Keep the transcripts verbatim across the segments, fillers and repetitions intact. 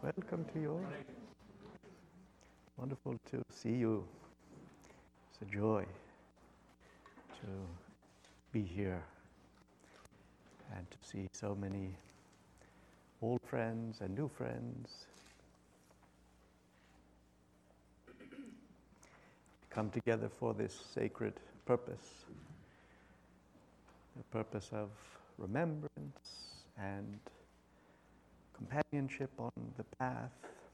Welcome to you all. Wonderful to see you. It's a joy to be here and to see so many old friends and new friends come together for this sacred purpose, the purpose of remembrance and companionship on the path.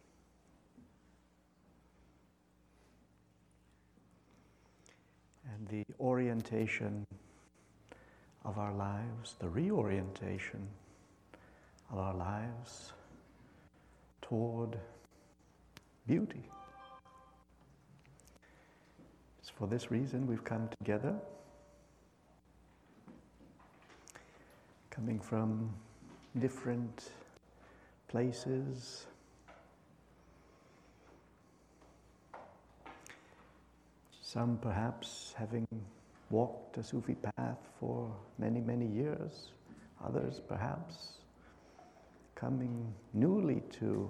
And the orientation of our lives, the reorientation of our lives toward beauty. It's for this reason we've come together, coming from different places, some perhaps having walked a Sufi path for many, many years, others perhaps coming newly to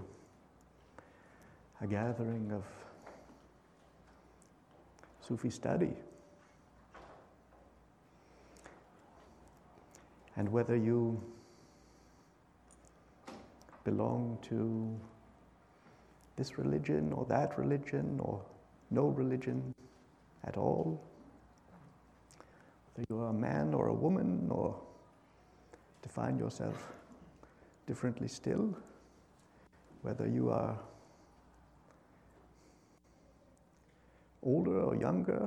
a gathering of Sufi study. And whether you belong to this religion or that religion or no religion at all, whether you are a man or a woman or define yourself differently still, whether you are older or younger,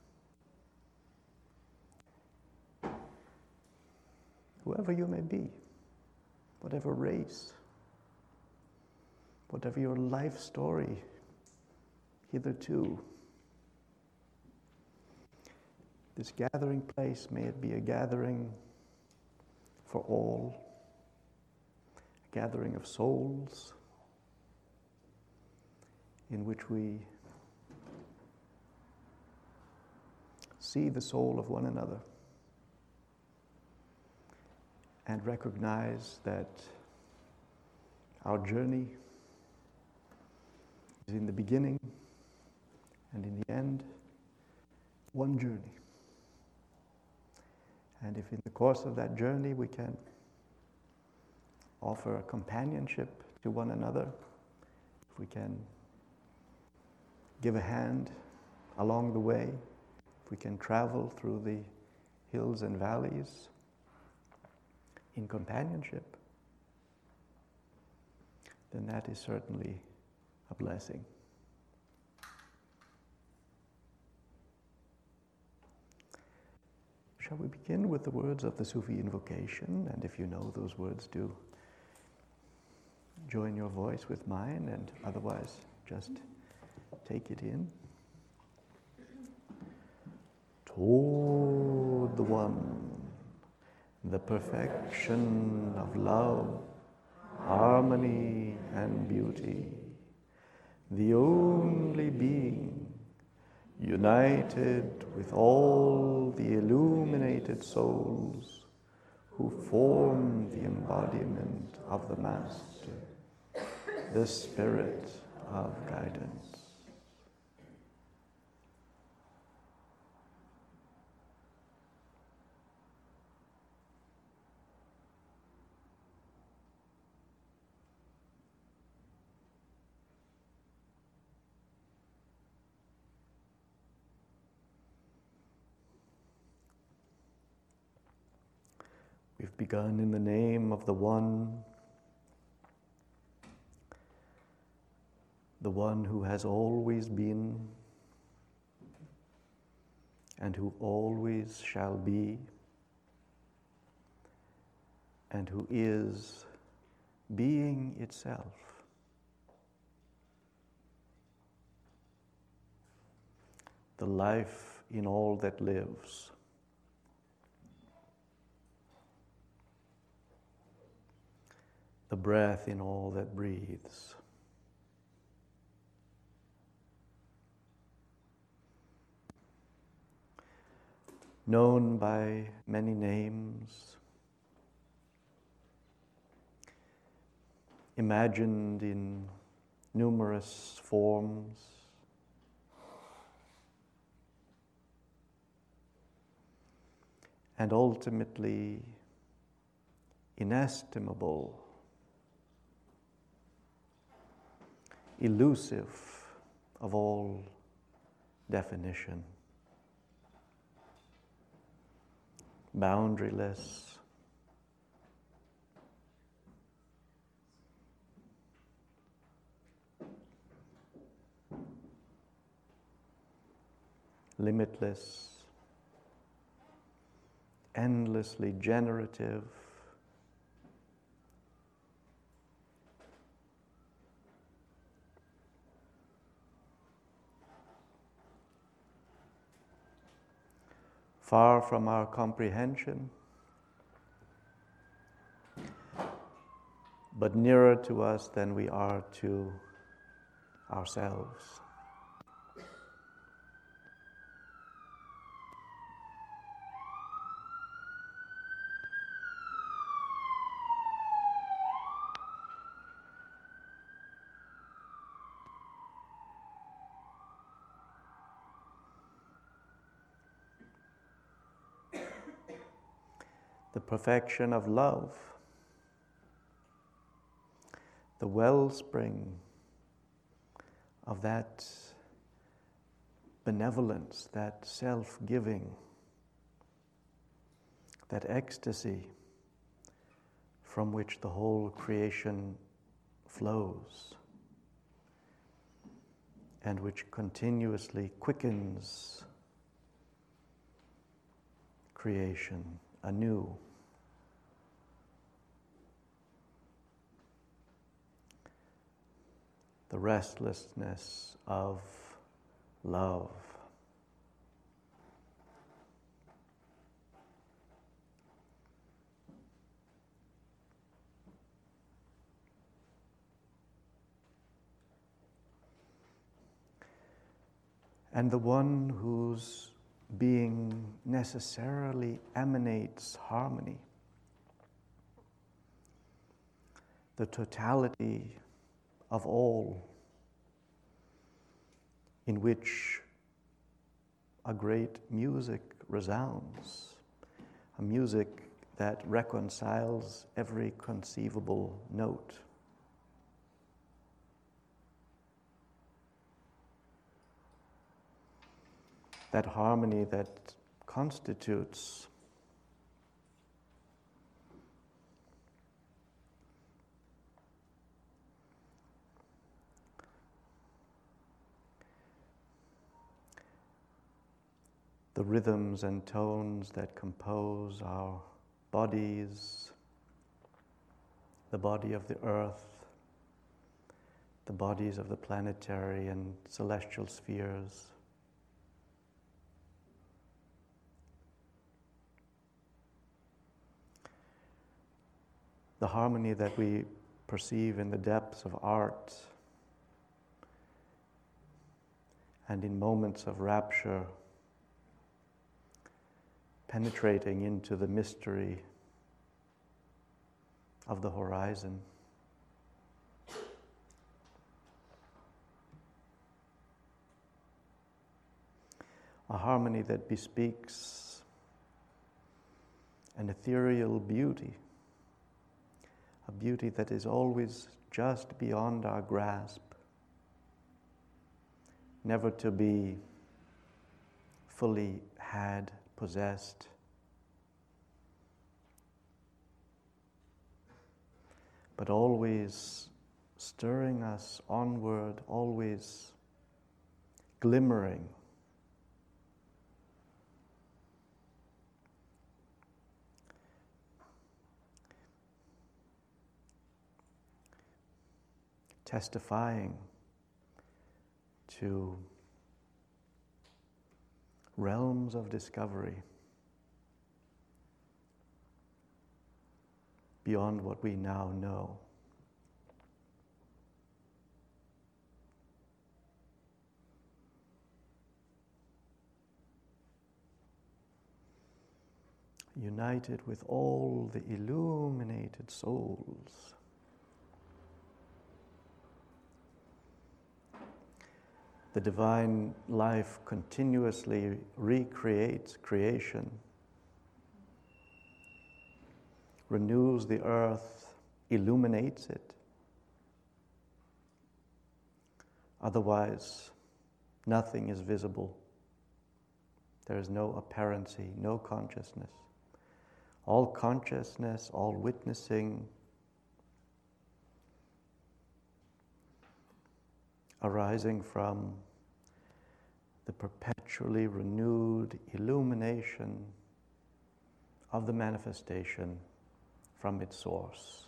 whoever you may be, whatever race, whatever your life story hitherto, this gathering place, may it be a gathering for all, a gathering of souls in which we see the soul of one another and recognize that our journey is in the beginning and in the end one journey. And if in the course of that journey we can offer companionship to one another, if we can give a hand along the way, if we can travel through the hills and valleys in companionship, then that is certainly a blessing. Shall we begin with the words of the Sufi invocation? And if you know those words, do join your voice with mine, and otherwise just take it in. Toward the One, the perfection of love, harmony and beauty, the only being, united with all the illuminated souls who form the embodiment of the Master, the Spirit of guidance. We've begun in the name of the One, the One who has always been and who always shall be, and who is being itself. The life in all that lives. The breath in all that breathes. Known by many names, imagined in numerous forms, and ultimately inestimable, elusive of all definition, boundaryless, limitless, endlessly generative, far from our comprehension, but nearer to us than we are to ourselves. The perfection of love, the wellspring of that benevolence, that self-giving, that ecstasy from which the whole creation flows and which continuously quickens creation anew. The restlessness of love. And the one whose being necessarily emanates harmony, the totality of all, in which a great music resounds, a music that reconciles every conceivable note. That harmony that constitutes the rhythms and tones that compose our bodies, the body of the earth, the bodies of the planetary and celestial spheres. The harmony that we perceive in the depths of art and in moments of rapture, penetrating into the mystery of the horizon. A harmony that bespeaks an ethereal beauty, a beauty that is always just beyond our grasp, never to be fully had, possessed, but always stirring us onward, always glimmering. Testifying to realms of discovery beyond what we now know. United with all the illuminated souls the divine life continuously recreates creation, renews the earth, illuminates it. Otherwise, nothing is visible. There is no apparency, no consciousness. All consciousness, all witnessing arising from the perpetually renewed illumination of the manifestation from its source.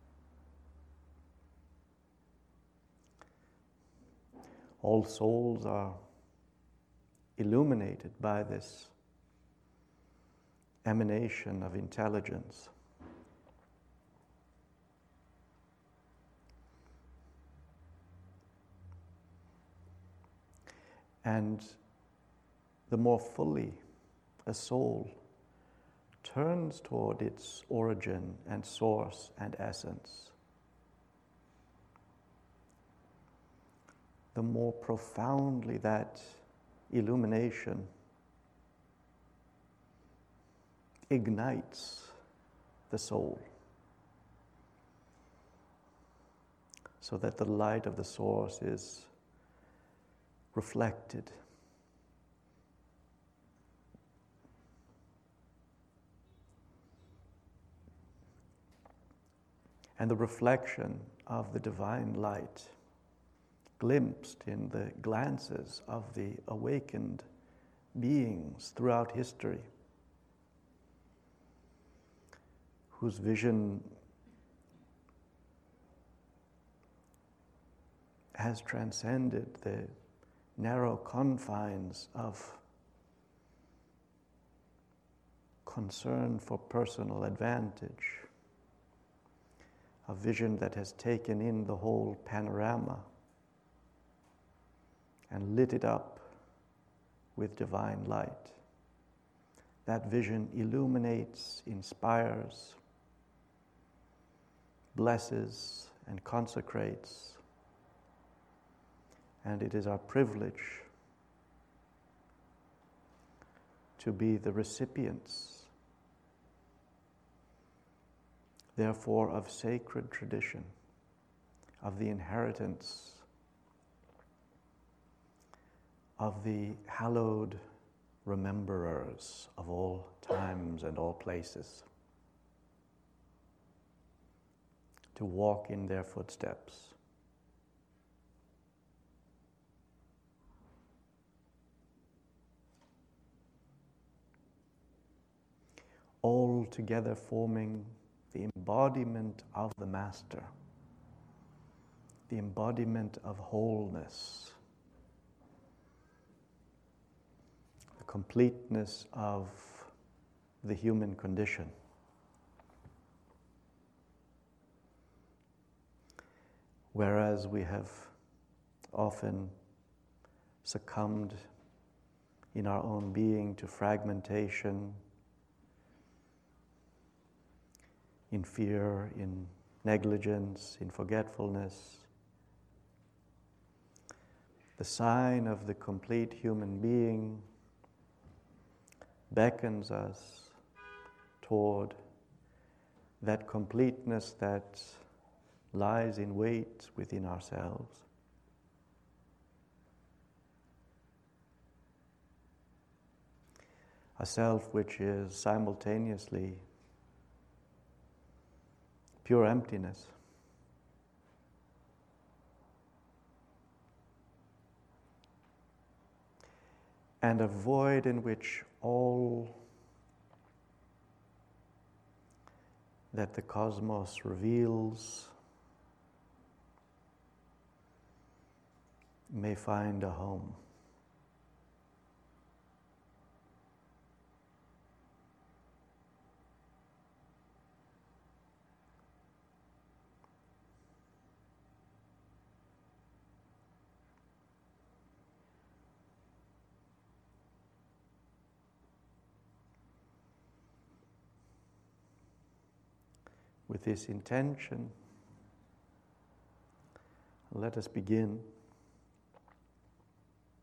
All souls are illuminated by this emanation of intelligence. And the more fully a soul turns toward its origin and source and essence, the more profoundly that illumination ignites the soul, so that the light of the source is reflected and the reflection of the divine light glimpsed in the glances of the awakened beings throughout history, whose vision has transcended the narrow confines of concern for personal advantage, a vision that has taken in the whole panorama and lit it up with divine light. That vision illuminates, inspires, blesses, and consecrates. And it is our privilege to be the recipients, therefore, of sacred tradition, of the inheritance of the hallowed rememberers of all times and all places, to walk in their footsteps. All together forming the embodiment of the Master, the embodiment of wholeness, the completeness of the human condition. Whereas we have often succumbed in our own being to fragmentation, in fear, in negligence, in forgetfulness, the sign of the complete human being beckons us toward that completeness that lies in wait within ourselves. A self which is simultaneously pure emptiness and a void in which all that the cosmos reveals may find a home. With this intention, let us begin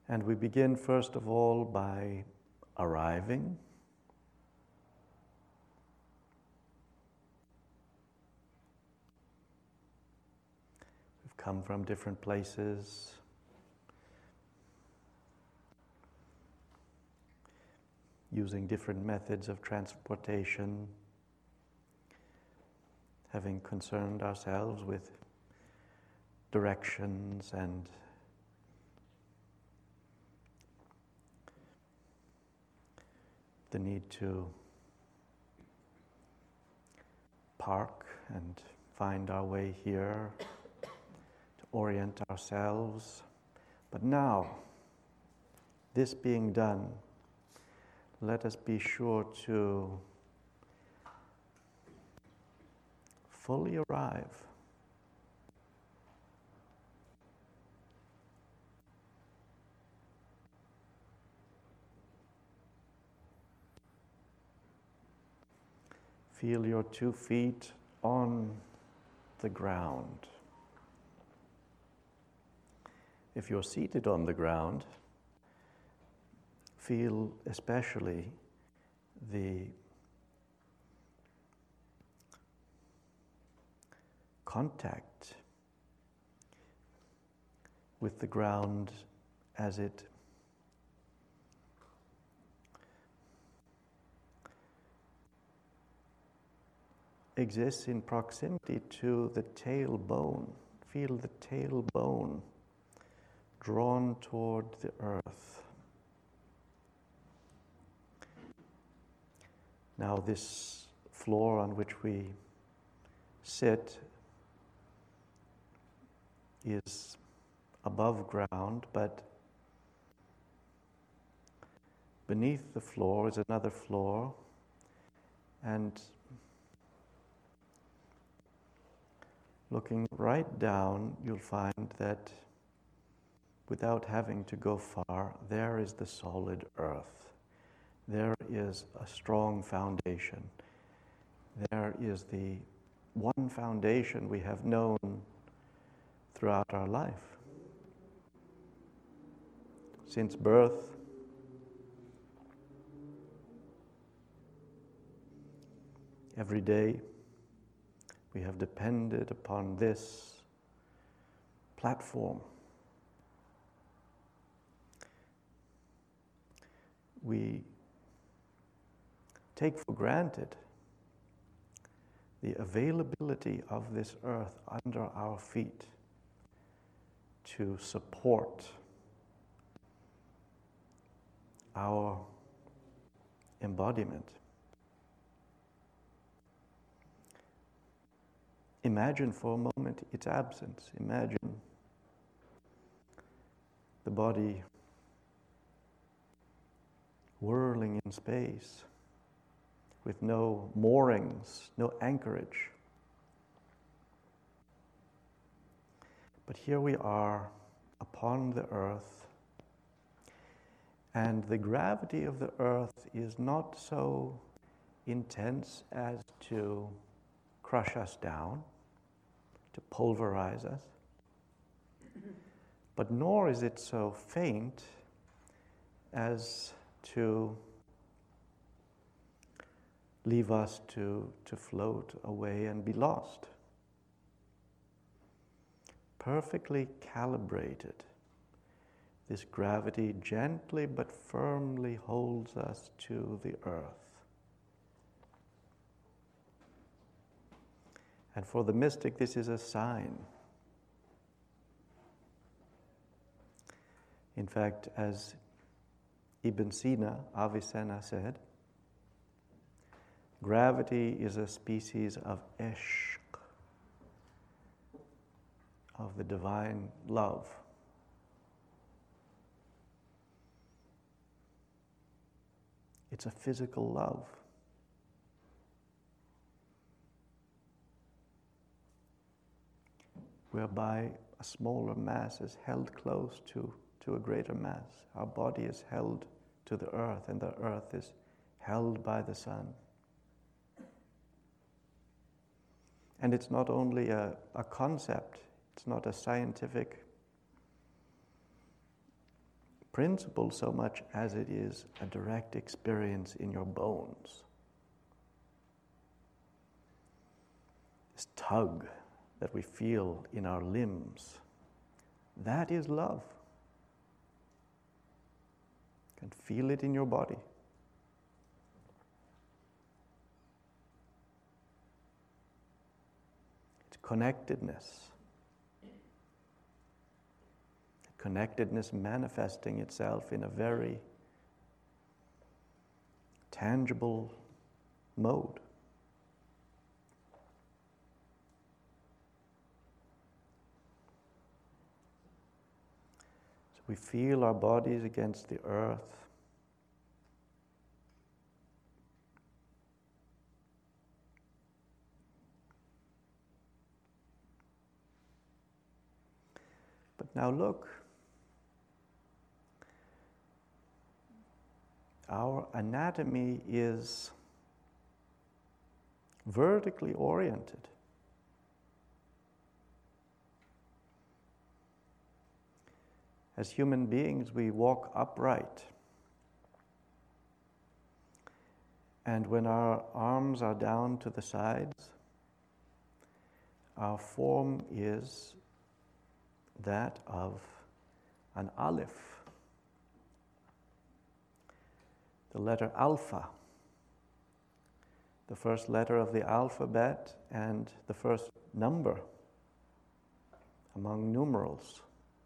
And we begin first of all by arriving. We've come from different places. Using different methods of transportation, having concerned ourselves with directions and the need to park and find our way here, to orient ourselves. But now, this being done, let us be sure to fully arrive. Feel your two feet on the ground. If you're seated on the ground, feel especially the contact with the ground as it exists in proximity to the tailbone. Feel the tailbone drawn toward the earth. Now this floor on which we sit is above ground, but beneath the floor is another floor, and looking right down, you'll find that without having to go far, there is the solid earth. There is a strong foundation. There is the one foundation we have known throughout our life. Since birth, every day, we have depended upon this platform. We take for granted the availability of this earth under our feet to support our embodiment. Imagine for a moment its absence. Imagine the body whirling in space with no moorings, no anchorage. But here we are upon the earth, and the gravity of the earth is not so intense as to crush us down, to pulverize us, but nor is it so faint as to leave us to, to float away and be lost. Perfectly calibrated, this gravity gently but firmly holds us to the earth. And for the mystic, this is a sign. In fact, as Ibn Sina, Avicenna said, gravity is a species of ishq, of the divine love. It's a physical love. Whereby a smaller mass is held close to, to a greater mass. Our body is held to the earth, and the earth is held by the sun. And it's not only a, a concept, it's not a scientific principle so much as it is a direct experience in your bones. This tug that we feel in our limbs, that is love. You can feel it in your body. It's connectedness. Connectedness manifesting itself in a very tangible mode. So we feel our bodies against the earth. But now look. Our anatomy is vertically oriented. As human beings, we walk upright. And when our arms are down to the sides, our form is that of an aleph. The letter alpha, the first letter of the alphabet and the first number among numerals.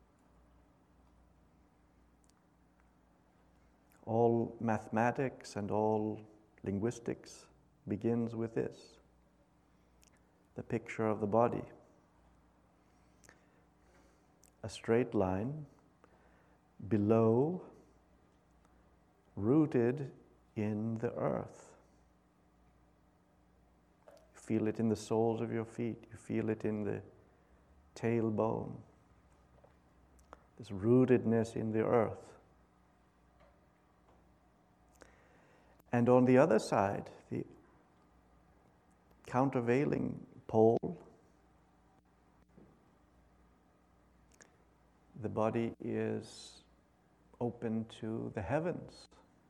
All mathematics and all linguistics begins with this, the picture of the body. A straight line below, rooted in the earth. You feel it in the soles of your feet. You feel it in the tailbone. This rootedness in the earth. And on the other side, the countervailing pole, the body is open to the heavens.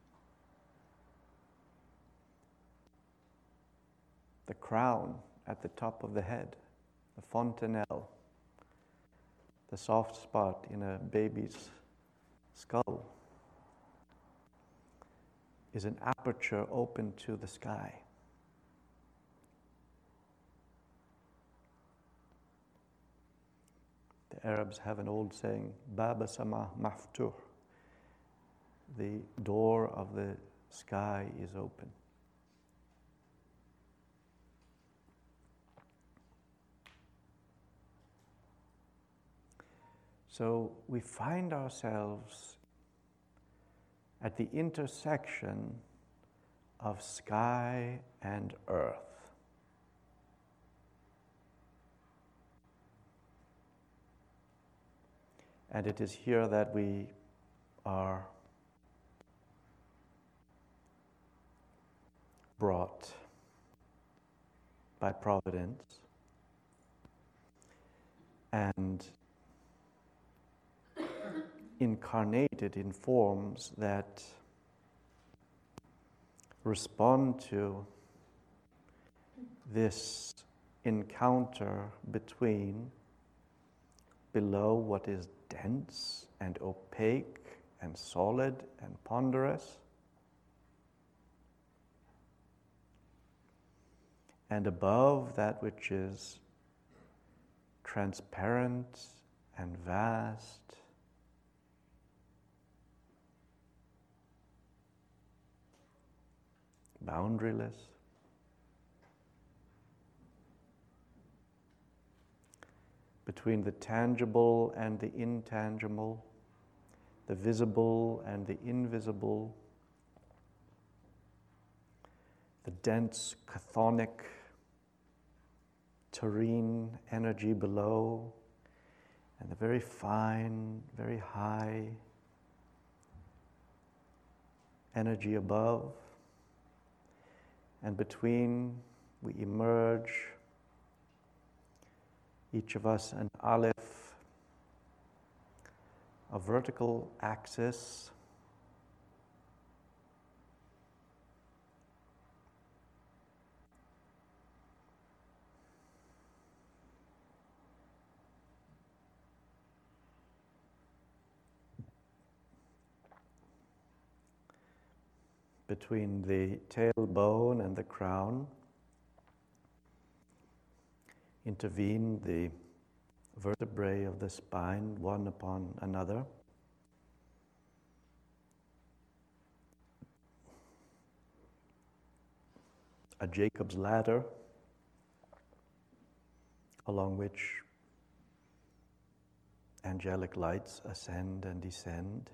The crown at the top of the head, the fontanelle, the soft spot in a baby's skull, is an aperture open to the sky. The Arabs have an old saying, Baba Sama Maftuh. The door of the sky is open. So we find ourselves at the intersection of sky and earth. And it is here that we are brought by providence and incarnated in forms that respond to this encounter between below what is dense and opaque and solid and ponderous, and above that which is transparent and vast, boundaryless. Between the tangible and the intangible, the visible and the invisible, the dense chthonic terrene energy below, and the very fine, very high energy above. And between, we emerge, each of us an aleph, a vertical axis between the tailbone and the crown. Intervene the vertebrae of the spine, one upon another. A Jacob's ladder along which angelic lights ascend and descend.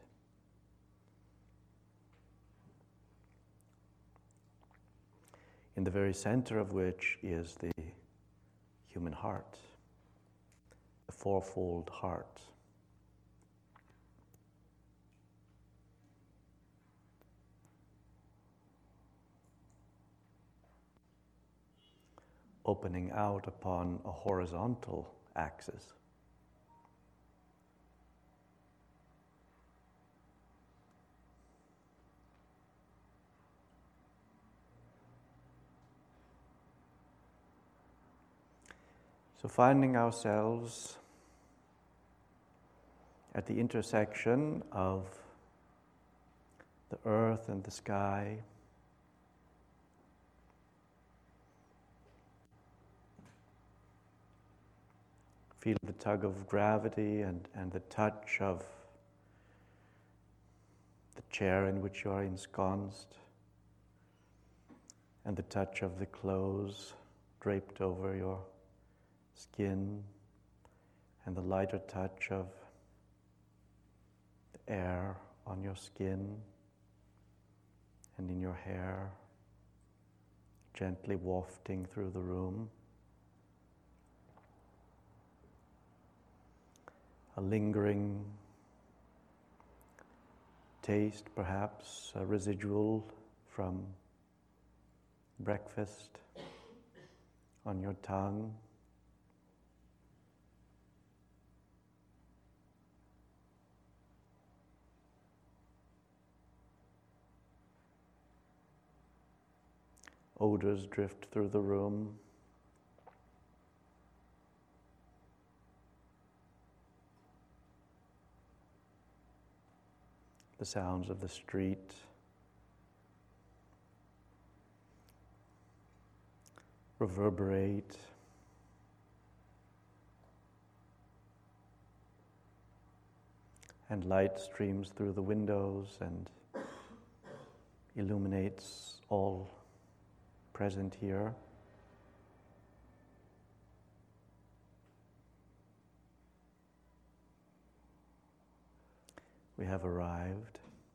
In the very center of which is the human heart, the fourfold heart. Opening out upon a horizontal axis. So finding ourselves at the intersection of the earth and the sky, feel the tug of gravity and, and the touch of the chair in which you are ensconced, and the touch of the clothes draped over your skin, and the lighter touch of the air on your skin and in your hair, gently wafting through the room. A lingering taste, perhaps a residual from breakfast on your tongue. Odors drift through the room. The sounds of the street. Reverberate. And light streams through the windows and illuminates all present here. We have arrived.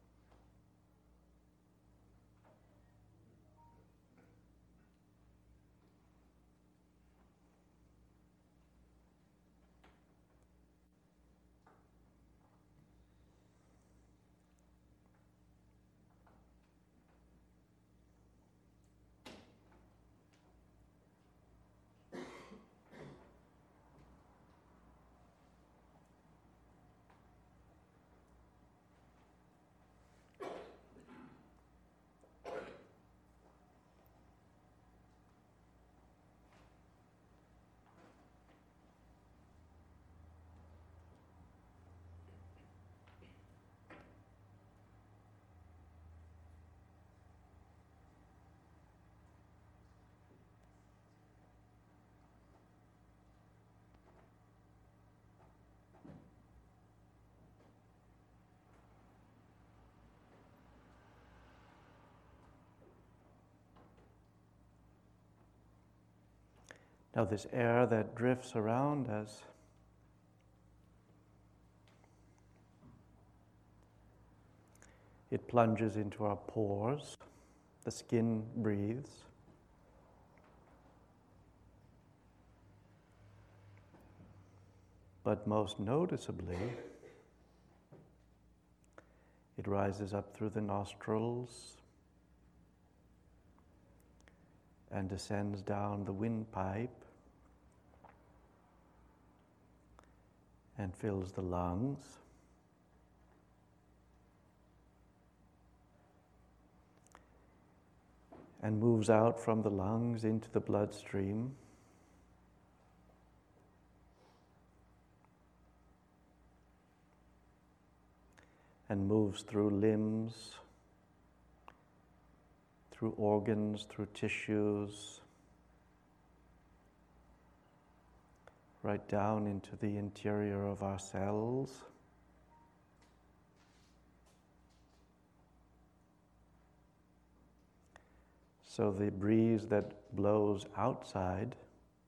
Now this air that drifts around us it plunges into our pores, the skin breathes. But most noticeably, it rises up through the nostrils and descends down the windpipe and fills the lungs. and moves out from the lungs into the bloodstream. And moves through limbs, through organs, through tissues, right down into the interior of our cells. So the breeze that blows outside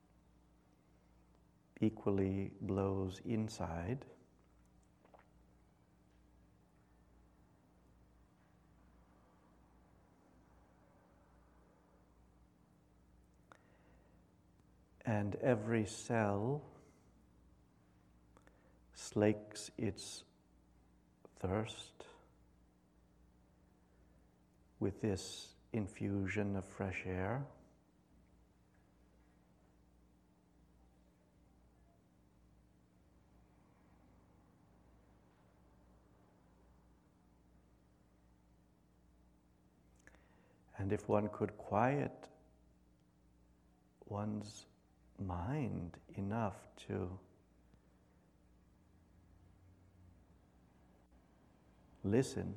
equally blows inside. And every cell slakes its thirst with this infusion of fresh air. And if one could quiet one's mind enough to listen,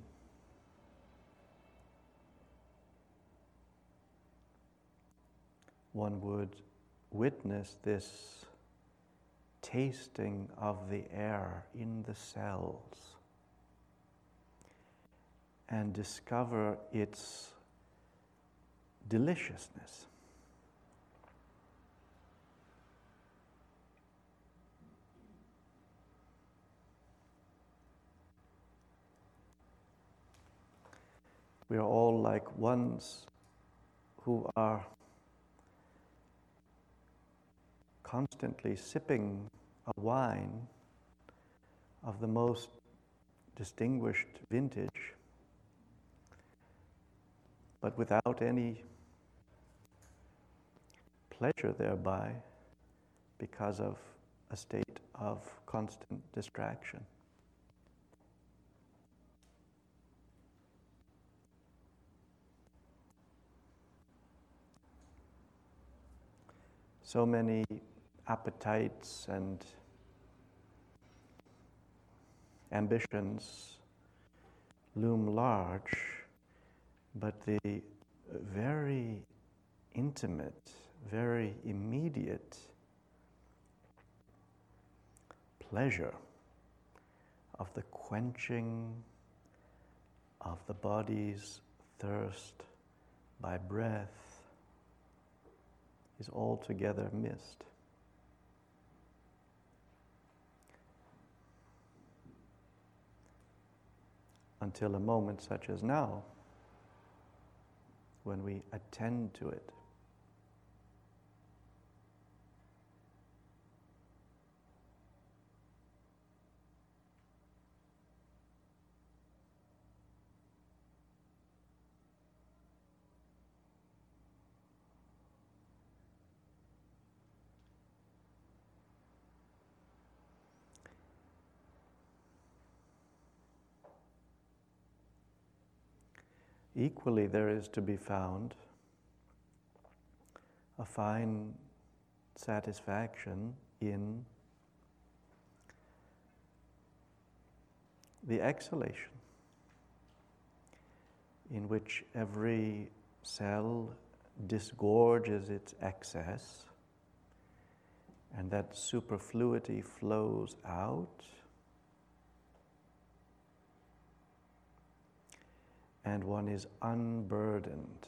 one would witness this tasting of the air in the cells and discover its deliciousness. We are all like ones who are constantly sipping a wine of the most distinguished vintage, but without any pleasure thereby because of a state of constant distraction. So many appetites and ambitions loom large, but the very intimate, very immediate pleasure of the quenching of the body's thirst by breath is altogether missed. Until a moment such as now, when we attend to it. Equally, there is to be found a fine satisfaction in the exhalation, in which every cell disgorges its excess, and that superfluity flows out, and one is unburdened.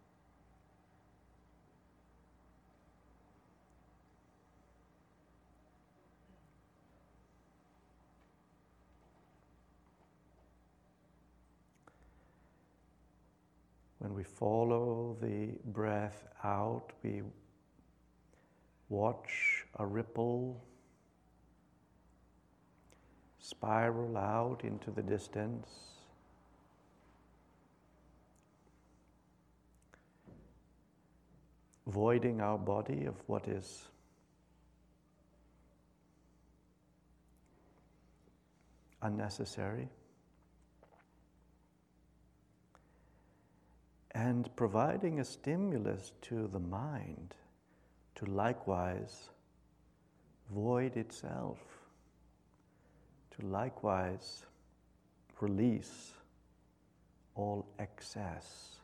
When we follow the breath out, we watch a ripple spiral out into the distance. Voiding our body of what is unnecessary. and providing a stimulus to the mind to likewise void itself, to likewise release all excess.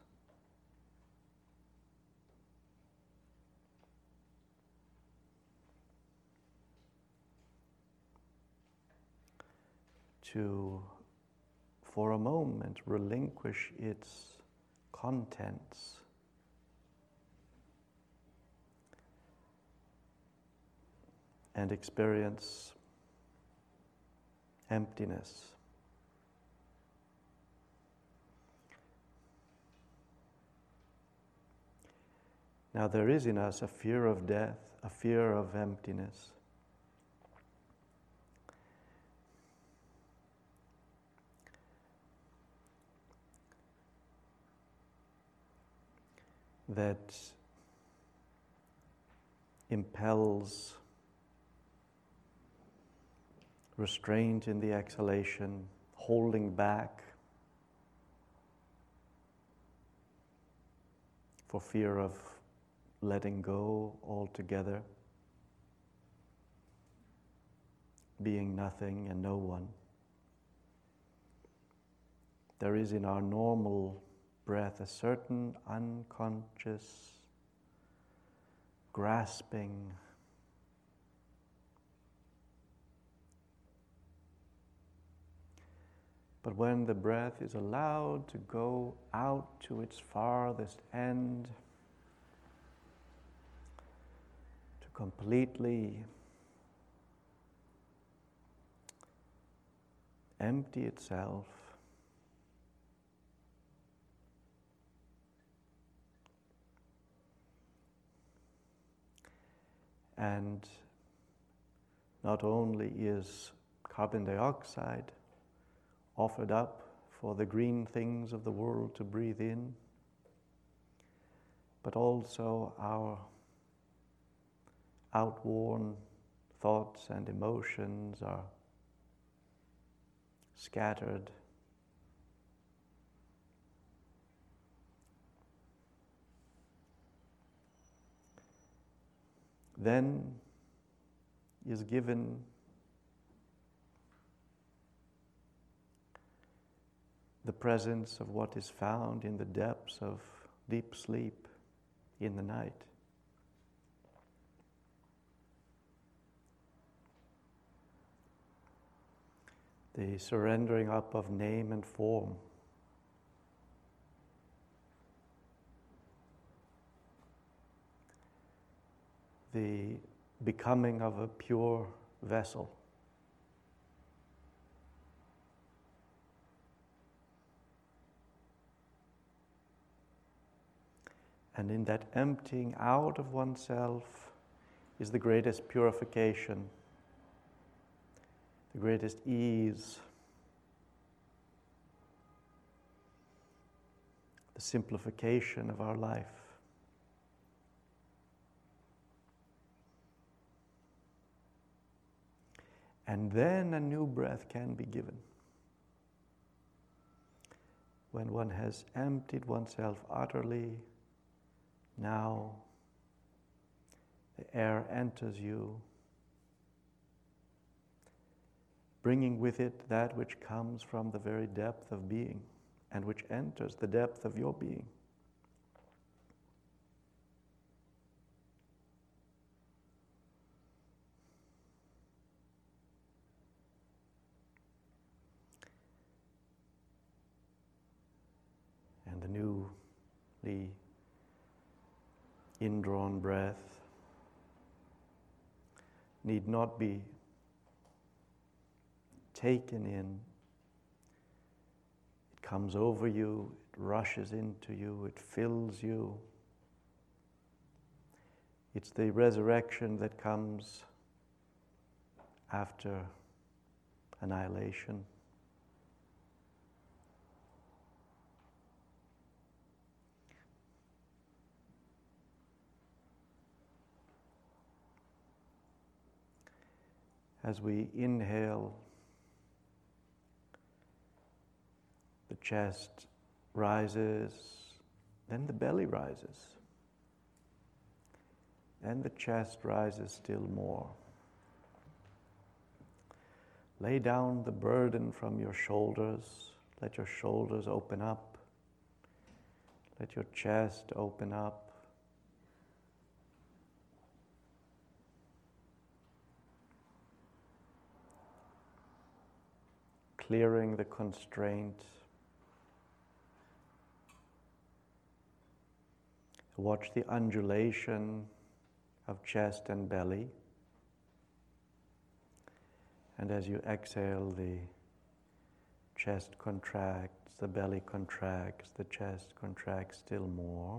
To, for a moment, relinquish its contents, and experience emptiness. Now there is in us a fear of death, a fear of emptiness. That impels restraint in the exhalation, holding back for fear of letting go altogether, being nothing and no one. There is in our normal breath a certain unconscious grasping, but when the breath is allowed to go out to its farthest end, to completely empty itself, and not only is carbon dioxide offered up for the green things of the world to breathe in, but also our outworn thoughts and emotions are scattered. Then is given the presence of what is found in the depths of deep sleep in the night. The surrendering up of name and form. The becoming of a pure vessel. And in that emptying out of oneself is the greatest purification, the greatest ease, the simplification of our life. And then a new breath can be given. When one has emptied oneself utterly, now the air enters you, bringing with it that which comes from the very depth of being and which enters the depth of your being. And the newly indrawn breath need not be taken in. It comes over you, it rushes into you, it fills you. It's the resurrection that comes after annihilation. As we inhale, the chest rises, Then the belly rises. Then the chest rises still more. Lay down the burden from your shoulders. Let your shoulders open up. Let your chest open up. Clearing the constraint. Watch the undulation of chest and belly. And as you exhale, the chest contracts, the belly contracts, the chest contracts still more.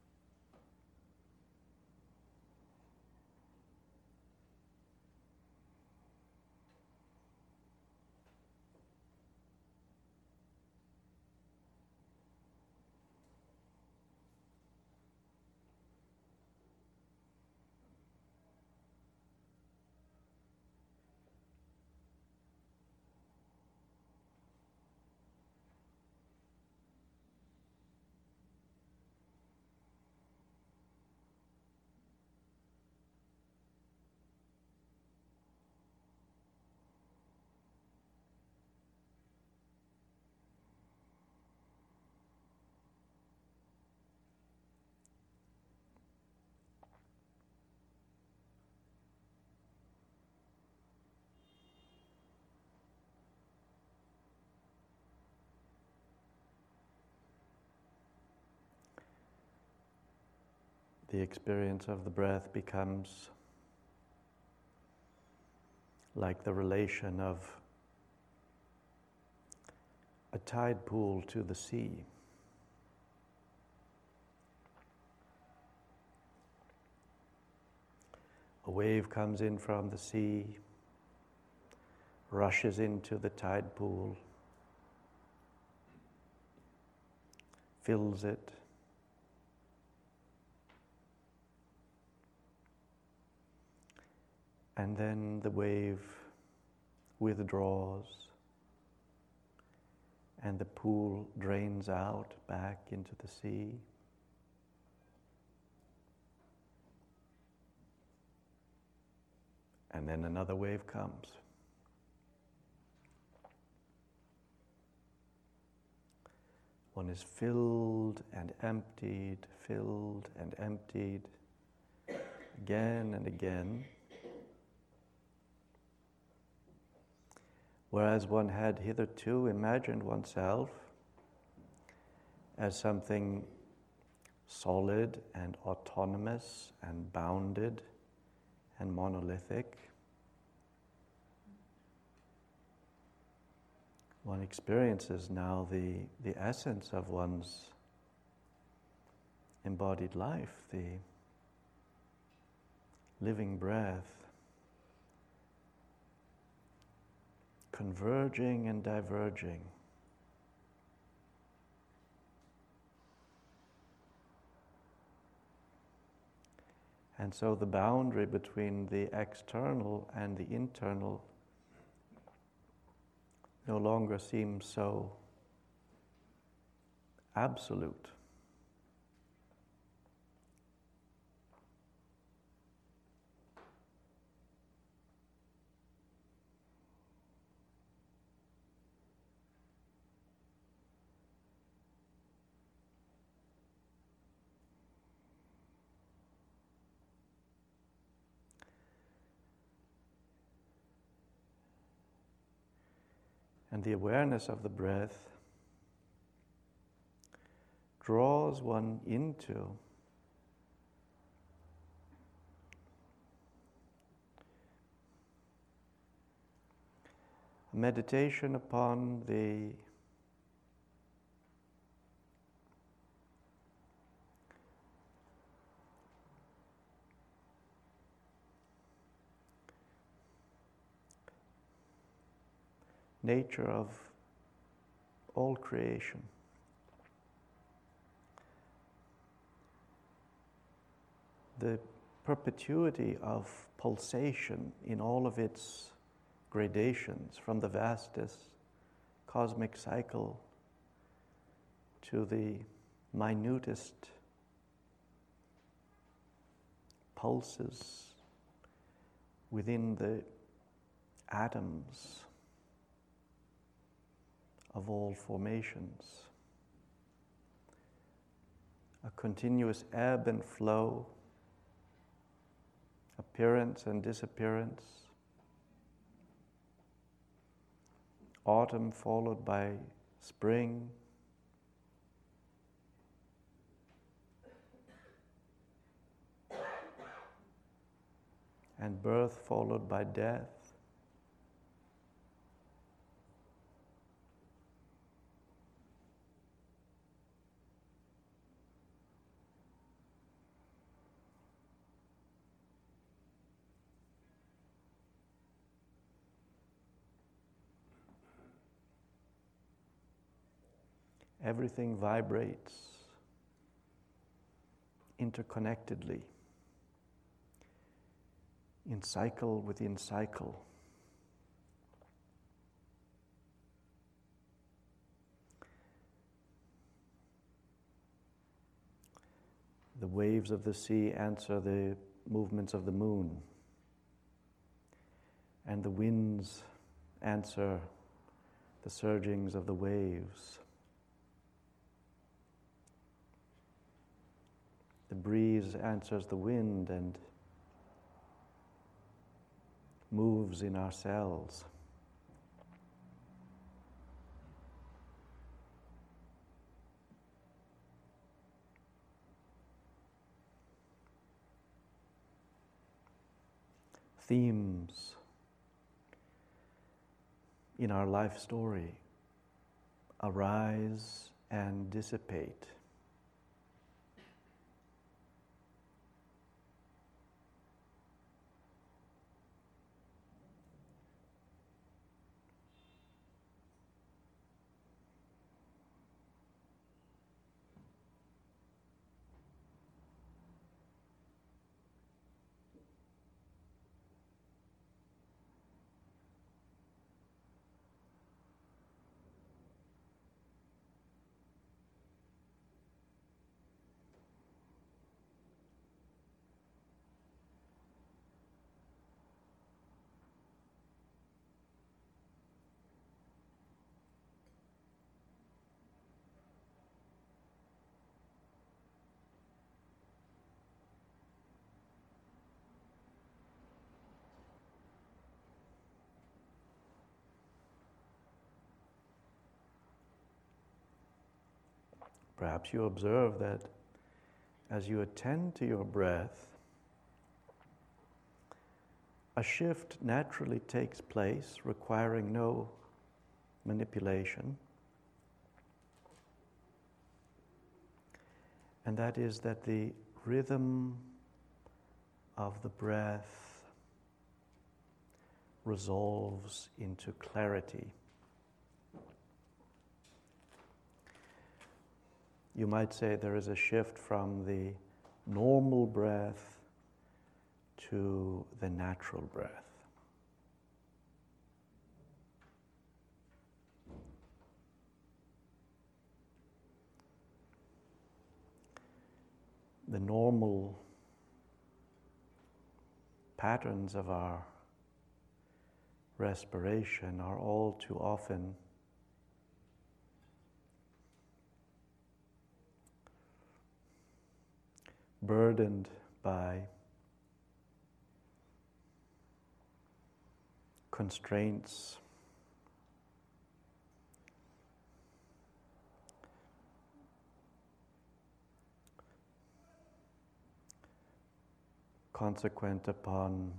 The experience of the breath becomes like the relation of a tide pool to the sea. A wave comes in from the sea, rushes into the tide pool, fills it, and then the wave withdraws and the pool drains out back into the sea. And then another wave comes. One is filled and emptied, filled and emptied, again and again. Whereas one had hitherto imagined oneself as something solid and autonomous and bounded and monolithic, one experiences now the, the essence of one's embodied life, the living breath, converging and diverging. And so the boundary between the external and the internal no longer seems so absolute. And the awareness of the breath draws one into a meditation upon the nature of all creation. The perpetuity of pulsation in all of its gradations, from the vastest cosmic cycle to the minutest pulses within the atoms of all formations. A continuous ebb and flow, appearance and disappearance, autumn followed by spring, and birth followed by death. Everything vibrates interconnectedly, in cycle within cycle. The waves of the sea answer the movements of the moon, and the winds answer the surgings of the waves. The breeze answers the wind and moves in our cells. Themes in our life story arise and dissipate. Perhaps you observe that as you attend to your breath, a shift naturally takes place, requiring no manipulation. And that is that the rhythm of the breath resolves into clarity. You might say there is a shift from the normal breath to the natural breath. The normal patterns of our respiration are all too often burdened by constraints, consequent upon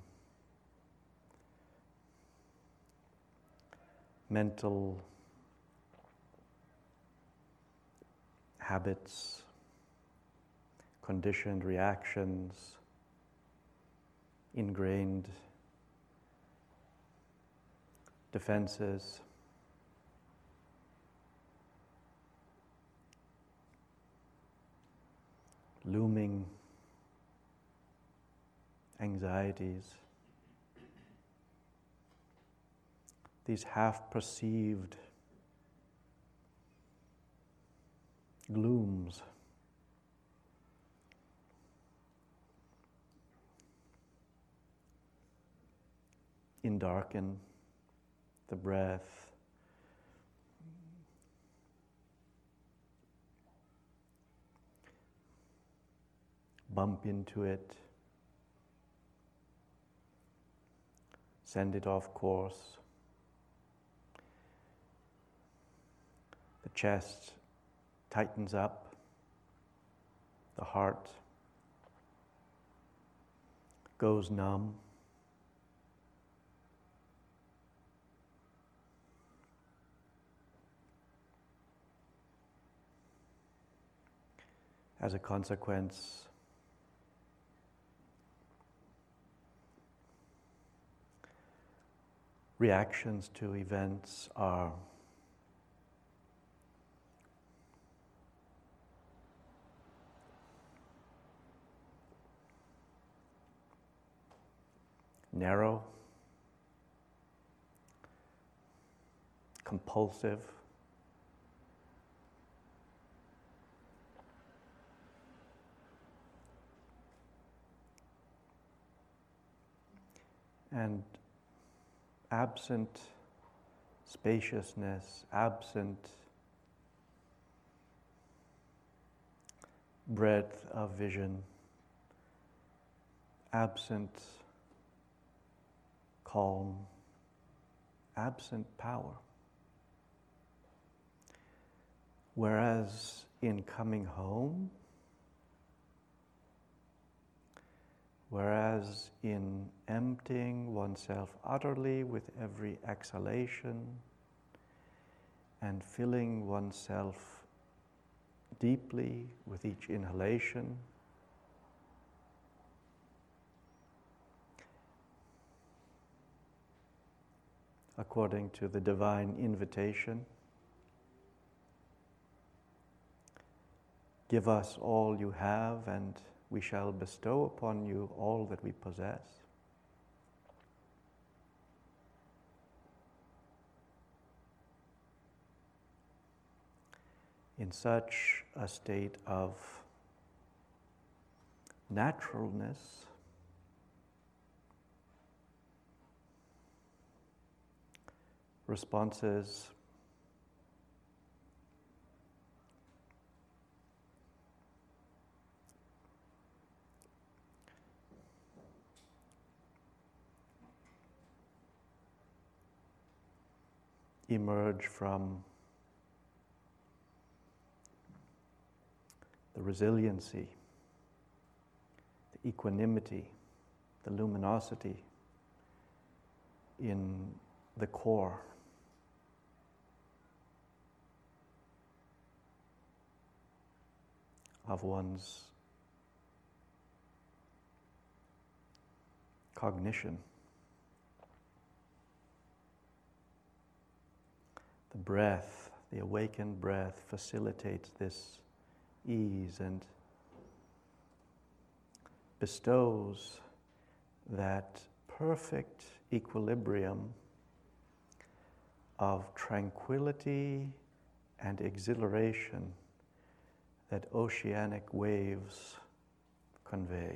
mental habits, conditioned reactions, ingrained defenses. Looming anxieties. These half-perceived glooms endarken the breath. Bump into it. Send it off course. The chest tightens up. The heart goes numb. As a consequence, reactions to events are narrow, compulsive, and absent spaciousness, absent breadth of vision, absent calm, absent power. Whereas in coming home, whereas in emptying oneself utterly with every exhalation and filling oneself deeply with each inhalation, according to the divine invitation, give us all you have and we shall bestow upon you all that we possess. In such a state of naturalness, responses emerge from the resiliency, the equanimity, the luminosity in the core. Of one's cognition. The breath, the awakened breath, facilitates this ease and bestows that perfect equilibrium of tranquility and exhilaration that oceanic waves convey.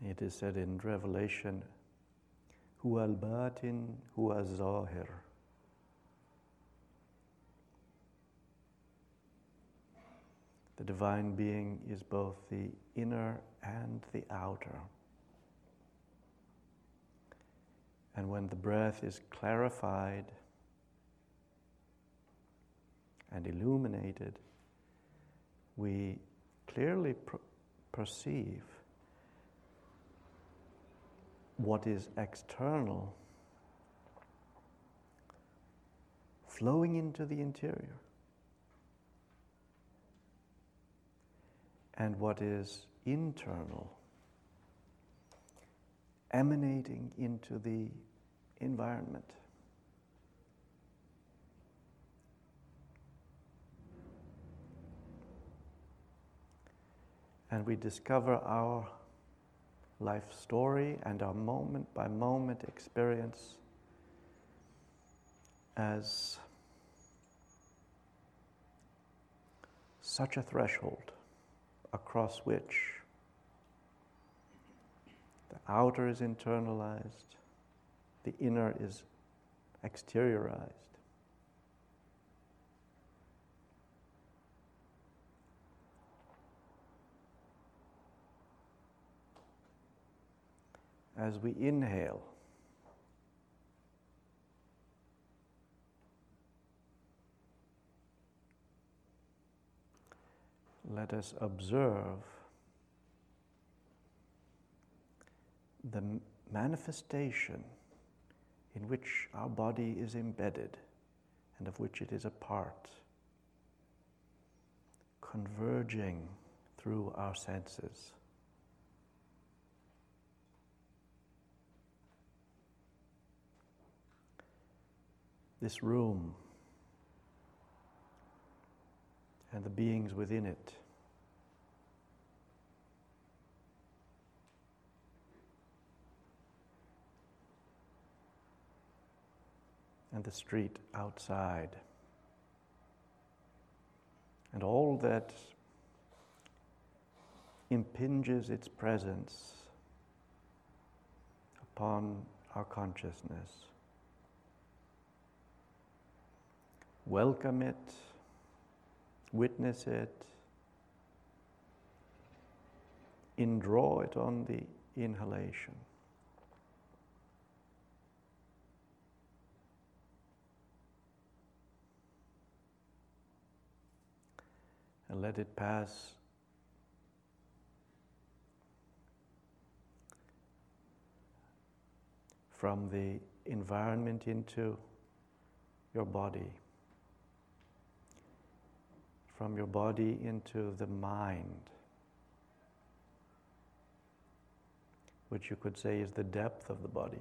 It is said in Revelation, Huwa al-batin, huwa al-zahir. The Divine Being is both the inner and the outer. And when the breath is clarified and illuminated, we clearly pr- perceive what is external flowing into the interior, and what is internal emanating into the environment. And we discover our life story and our moment by moment experience as such a threshold across which the outer is internalized, the inner is exteriorized. As we inhale, let us observe the manifestation in which our body is embedded and of which it is a part, converging through our senses. This room and the beings within it, and the street outside, and all that impinges its presence upon our consciousness. Welcome it, witness it, indraw it on the inhalation. And let it pass from the environment into your body, from your body into the mind, which you could say is the depth of the body.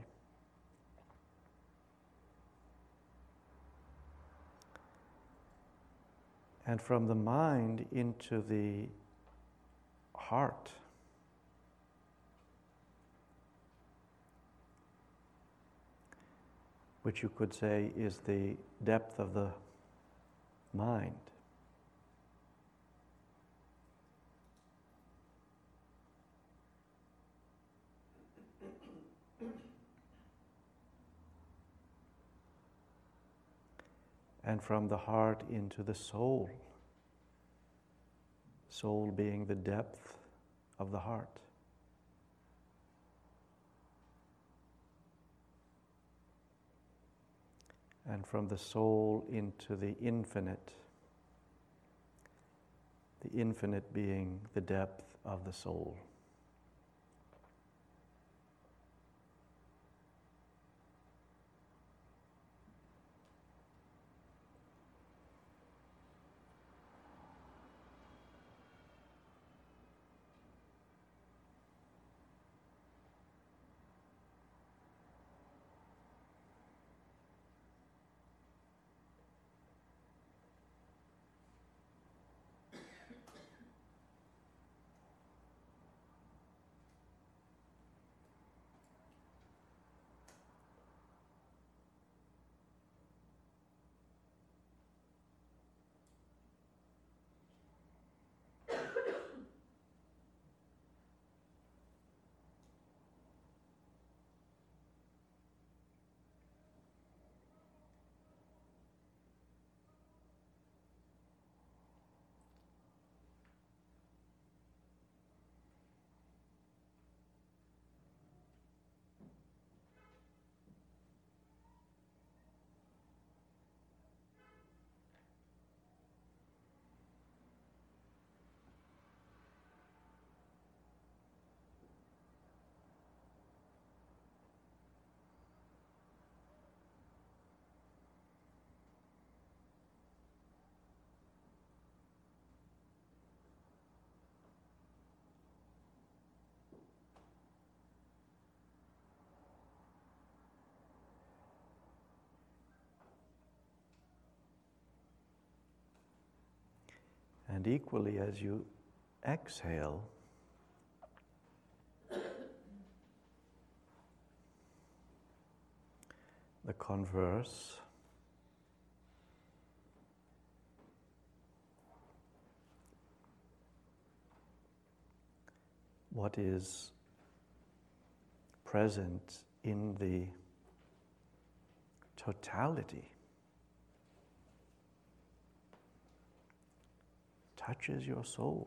And from the mind into the heart, which you could say is the depth of the mind. And from the heart into the soul, soul being the depth of the heart. And from the soul into the infinite, the infinite being the depth of the soul. And equally, as you exhale, the converse. What is present in the totality touches your soul,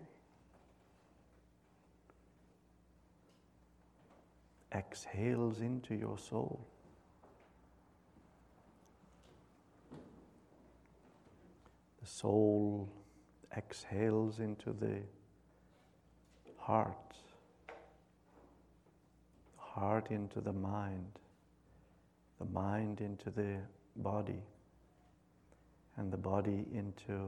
exhales into your soul. The soul exhales into the heart, heart into the mind, the mind into the body, and the body into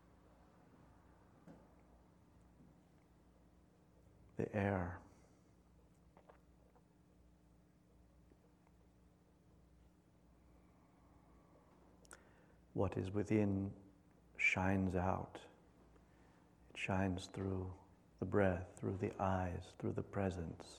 the air. What is within shines out. It shines through the breath, through the eyes, through the presence.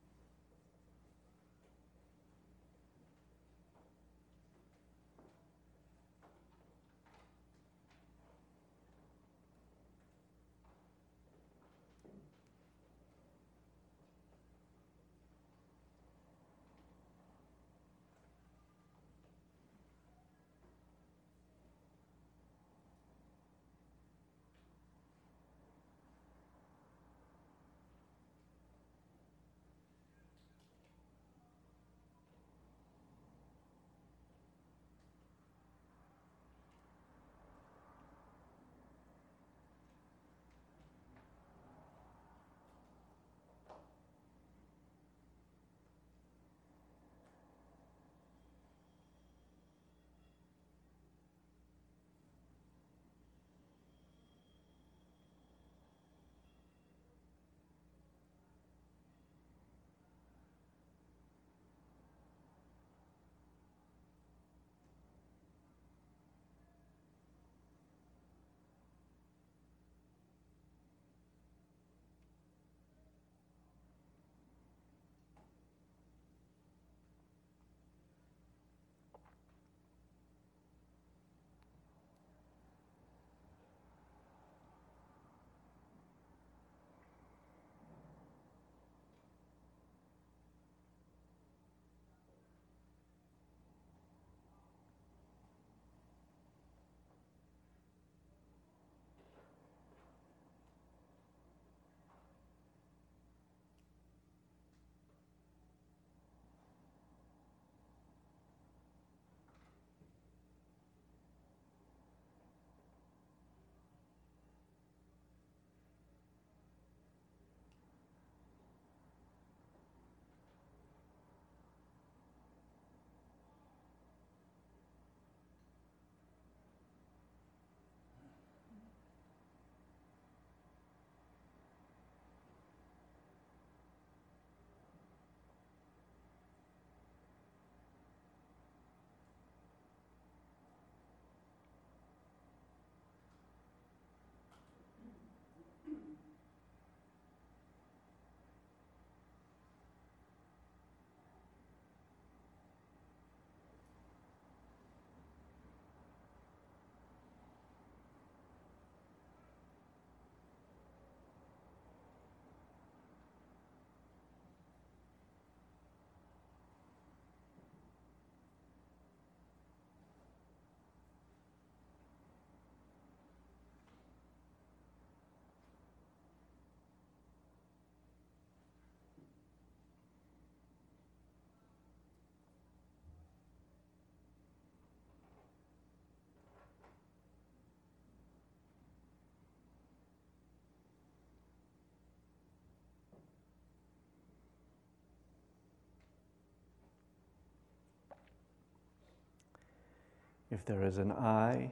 If there is an I,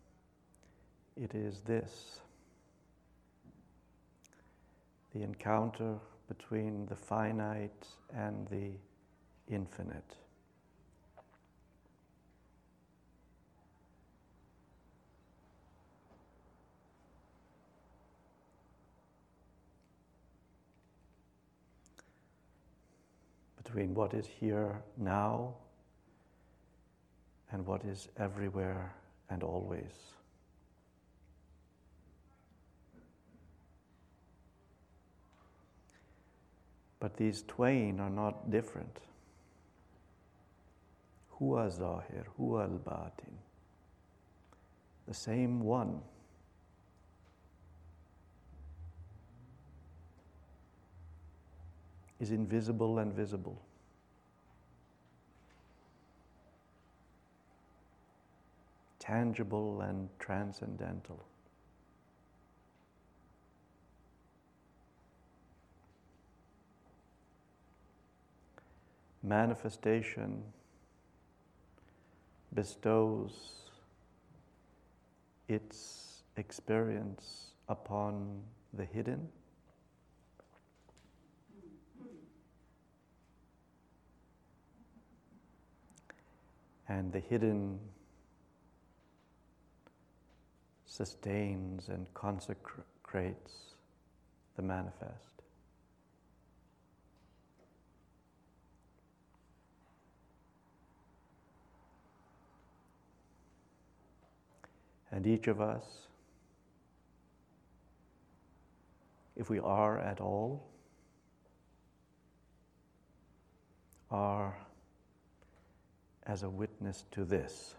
it is this: the encounter between the finite and the infinite. between what is here now and what is everywhere and always. But these twain are not different. Huwa Zahir, Huwa al-Batin. The same one. Is invisible and visible. Tangible and transcendental. Manifestation bestows its experience upon the hidden, and the hidden sustains and consecrates the manifest. And each of us, if we are at all, are as a witness to this.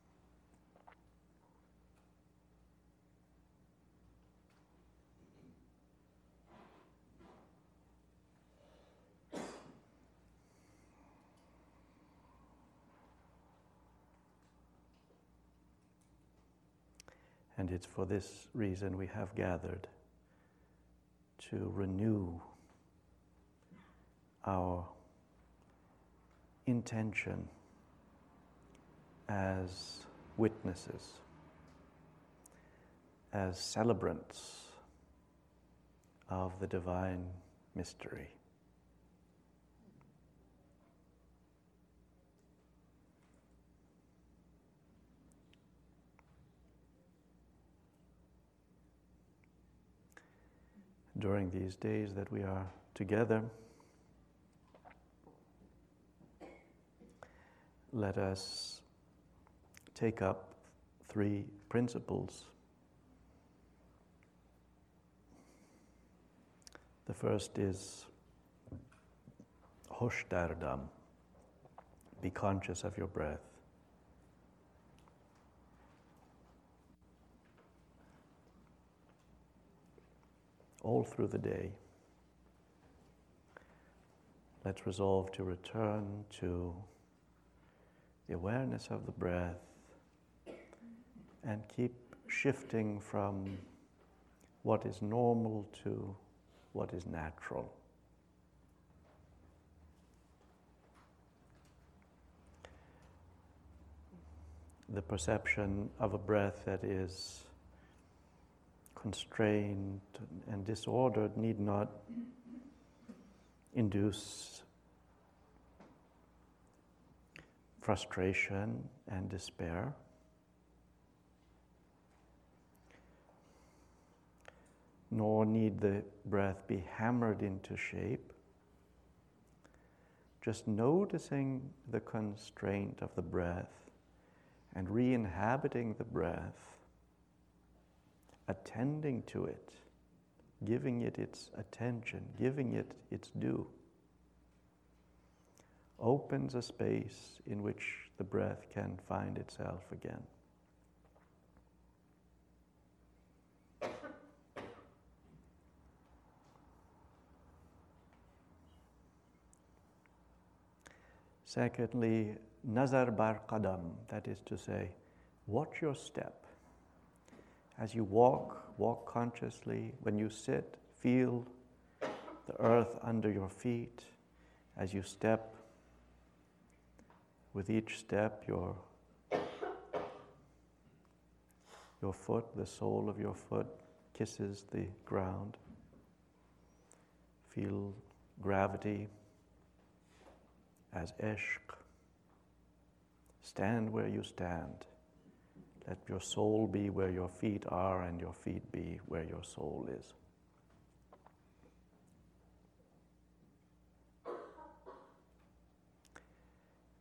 And it's for this reason we have gathered to renew our intention as witnesses, as celebrants of the divine mystery. During these days that we are together, let us take up three principles. The first is Hoshdardam, be conscious of your breath. All through the day, let's resolve to return to the awareness of the breath and keep shifting from what is normal to what is natural. The perception of a breath that is constrained and disordered need not induce frustration and despair. Nor need the breath be hammered into shape. Just noticing the constraint of the breath and re-inhabiting the breath, attending to it, giving it its attention, giving it its due, opens a space in which the breath can find itself again. Secondly, nazar bar qadam, that is to say, watch your step. As you walk, walk consciously. When you sit, feel the earth under your feet. As you step, with each step, your, your foot, the sole of your foot, kisses the ground. Feel gravity as ishq. Stand where you stand. Let your soul be where your feet are and your feet be where your soul is.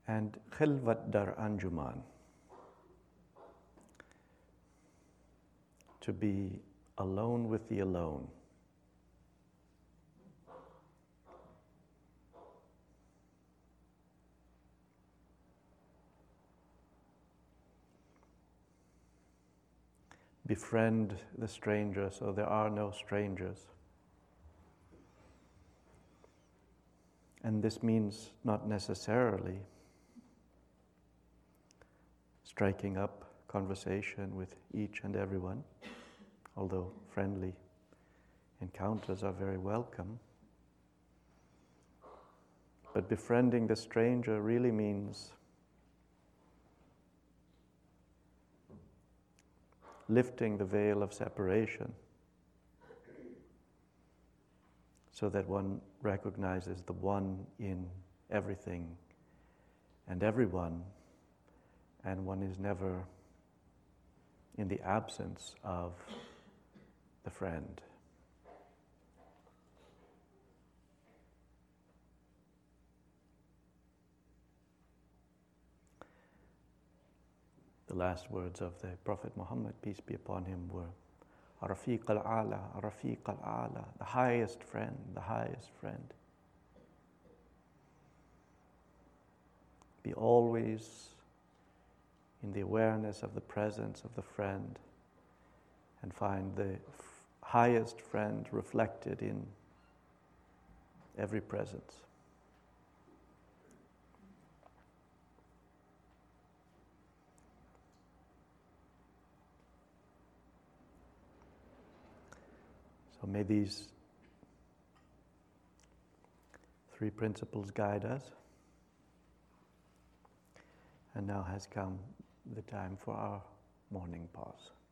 And khilvat dar anjuman, to be alone with the alone. Befriend the stranger, so there are no strangers. And this means not necessarily striking up conversation with each and everyone, although friendly encounters are very welcome. But befriending the stranger really means lifting the veil of separation so that one recognizes the one in everything and everyone, and one is never in the absence of the friend. The last words of the Prophet Muhammad, peace be upon him, were Rafiq al-Ala, Rafiq al-Ala, the highest friend, the highest friend. Be always in the awareness of the presence of the friend and find the f- highest friend reflected in every presence. So may these three principles guide us. And now has come the time for our morning pause.